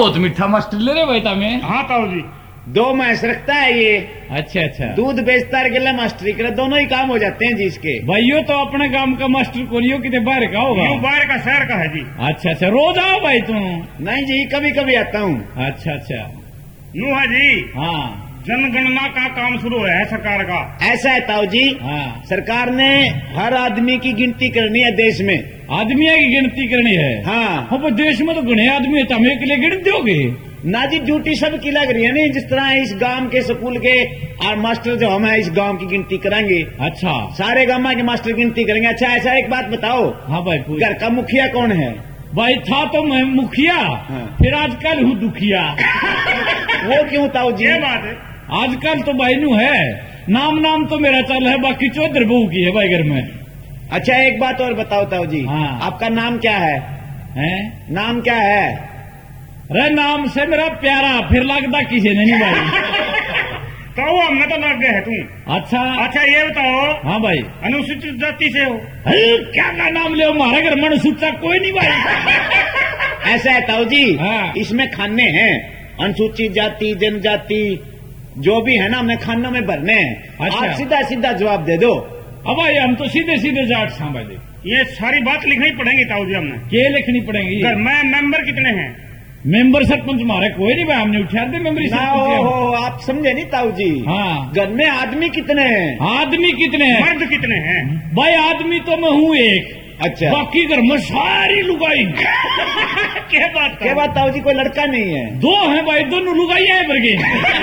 बहुत मीठा मास्टर ले रहे भाई तमें। हाँ ताऊ जी, 2 मैस रखता है ये। अच्छा अच्छा, दूध बेचता है गिला मास्टरी करे, दोनों ही काम हो जाते हैं जी इसके। भाइयों तो अपने गांव का मास्टर कोलियो कितने बाहर का होगा? यूं बाहर का शहर का है जी। अच्छा अच्छा, रोज आओ भाई तुम? नहीं जी, कभी कभी आता हूँ। अच्छा अच्छा, यूं है जी, हाँ जनगणना का काम शुरू है सरकार का। ऐसा है ताऊ जी, हाँ, सरकार ने हर आदमी की गिनती करनी है देश में। आदमियों की गिनती करनी है। हाँ हाँ, पर देश में तो घने आदमी है, तमें के लिए गिन दोगे? ना जी, ड्यूटी सबकी लग रही है नहीं। जिस तरह इस गांव के स्कूल के और मास्टर जो हम है इस गांव की गिनती कराएंगे, अच्छा, सारे गांव के मास्टर गिनती करेंगे। अच्छा ऐसा एक बात बताओ, हाँ भाई पूछ। घर का मुखिया कौन है? भाई था तो मैं मुखिया, हाँ। फिर आजकल हूँ दुखिया। वो क्यों ताऊ जी? ये बात है। आजकल तो भाई नू है, नाम तो मेरा चल है, बाकी चौधर बहू की है भाई घर में। अच्छा एक बात और बताओ ताऊ जी, हाँ। आपका नाम क्या है? हैं? नाम क्या है? अरे नाम से मेरा प्यारा, फिर लगता किसी ने नहीं भाई। ताऊ हमने तो लग गए है तुम। अच्छा अच्छा ये बताओ, हाँ भाई, अनुसूचित जाति से हो? अरे क्या का नाम ले, हमारे घर में अनुसूचित कोई नहीं भाई। ऐसा है ताऊ जी, हाँ। इसमें खाने हैं अनुसूचित जाति जनजाति जो भी है ना, हमें खानों में भरने हैं। अच्छा। आप सीधा सीधा जवाब दे दो। अब भाई हम तो सीधे सीधे जाट संभाले, ये सारी बात लिखनी पड़ेगी ताऊ जी हमने। के लिखनी पड़ेगी? घर में मेंबर कितने हैं? मेंबर सरपंच हमारे कोई नहीं भाई, हमने उठा दे मेंबरी ना सरपंच। हो, आप समझे नहीं ताऊ जी। हाँ, घर में आदमी कितने हैं? आदमी कितने हैं? मर्द कितने हैं? भाई आदमी तो मैं हूँ एक, अच्छा बाकी घर में सारी लुगाई। क्या बात क्या बात ताऊ जी, कोई लड़का नहीं है? 2 हैं भाई, दोनों लुगाई है बरगे।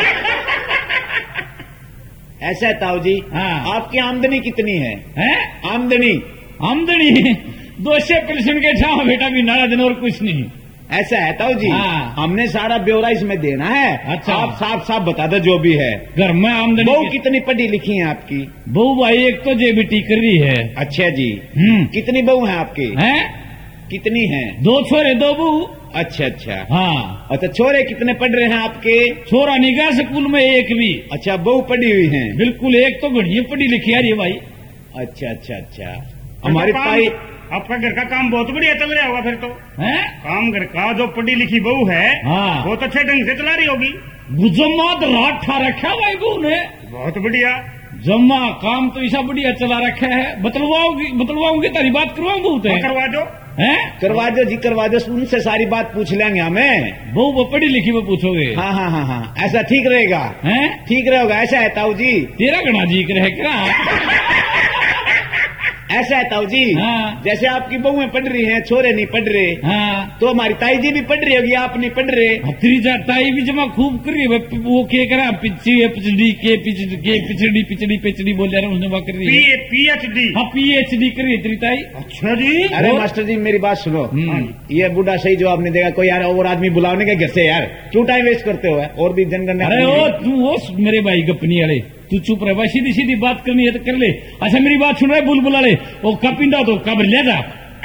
ऐसा है ताऊ जी, हाँ। आपकी आमदनी कितनी है? हैं? आमदनी 200% के छाव बेटा भी नारा दिन और कुछ नहीं। ऐसा है ताऊ जी, हाँ। हमने सारा ब्यौरा इसमें देना है। अच्छा। आप साफ साफ बता दो जो भी है। घर में आमदनी बहू कितनी पढ़ी लिखी है आपकी? बहू भाई एक तो जेबीटी कर रही है। अच्छा जी, हम्म, कितनी बहू हैं आपकी? हैं? कितनी हैं? 2 छोरे 2 बहू। अच्छा अच्छा। हाँ, अच्छा छोरे कितने पढ़ रहे हैं आपके? छोरा निगाह स्कूल में एक भी। अच्छा बहू पढ़ी हुई हैं? बिल्कुल, एक तो घड़िया पढ़ी लिखी आ रही है भाई। अच्छा अच्छा अच्छा। हमारी काम- ताई आपका घर का काम बहुत बढ़िया चल रहा होगा फिर तो। हैं? काम घर का जो पढ़ी लिखी बहू है हाँ, बहुत अच्छे ढंग से चला रही होगी। गुजम्मात रात ठा रखा भाई बहू ने। बहुत बढ़िया। जम्मा काम तो ऐसा बढ़िया चला रखा है। बतलवाऊंगी तारी बात करवाऊं बहू ते। करवा दो। हैं? करवा दो जी, करवा दो। उनसे सारी बात पूछ लेंगे हमें। बहू वो पढ़ी लिखी वो पूछोगे? हाँ हाँ हाँ हाँ, ऐसा ठीक रहेगा। हैं? ठीक रहेगा। ऐसा है ताऊ जी, तेरा घना जी रहे क्या? ऐसा है ताऊ जी, हाँ। जैसे आपकी बहुएं पढ़ रही हैं, छोरे नहीं पढ़ रहे, हाँ, तो हमारी ताई जी भी पढ़ रही होगी, आप नहीं पढ़ रहे। हथरी जाताई भी जमा खूब कर रही है। वो के करा पिछड़ी पिछड़ी बोल जा रहा उसने वो कर रही है। PhD। हाँ, PhD कर रही है तेरी ताई। अच्छा जी। अरे वो- मास्टर जी मेरी बात सुनो, हम्म। ये बूढ़ा सही जवाब नहीं देगा। कोई यार और आदमी बुलाने के घर से, यार क्यों टाइम वेस्ट करते हो? और भी जनगणना। अरे ओ तू वो मेरे भाई गपनी वाले, तू चुप रहे भाई, सीधी सीधी बात करनी है तो कर ले। अच्छा मेरी बात सुन रहे बुलबुला ले, वो कपिंदा तो कब ले जा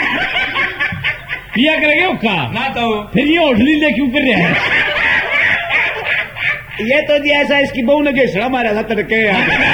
किया करेंगे वो का ना तो फिर ये होटली ले क्यों कर रहे हैं? ये तो जी ऐसा, इसकी बहू ने घेसड़ा मारा था तड़के यार।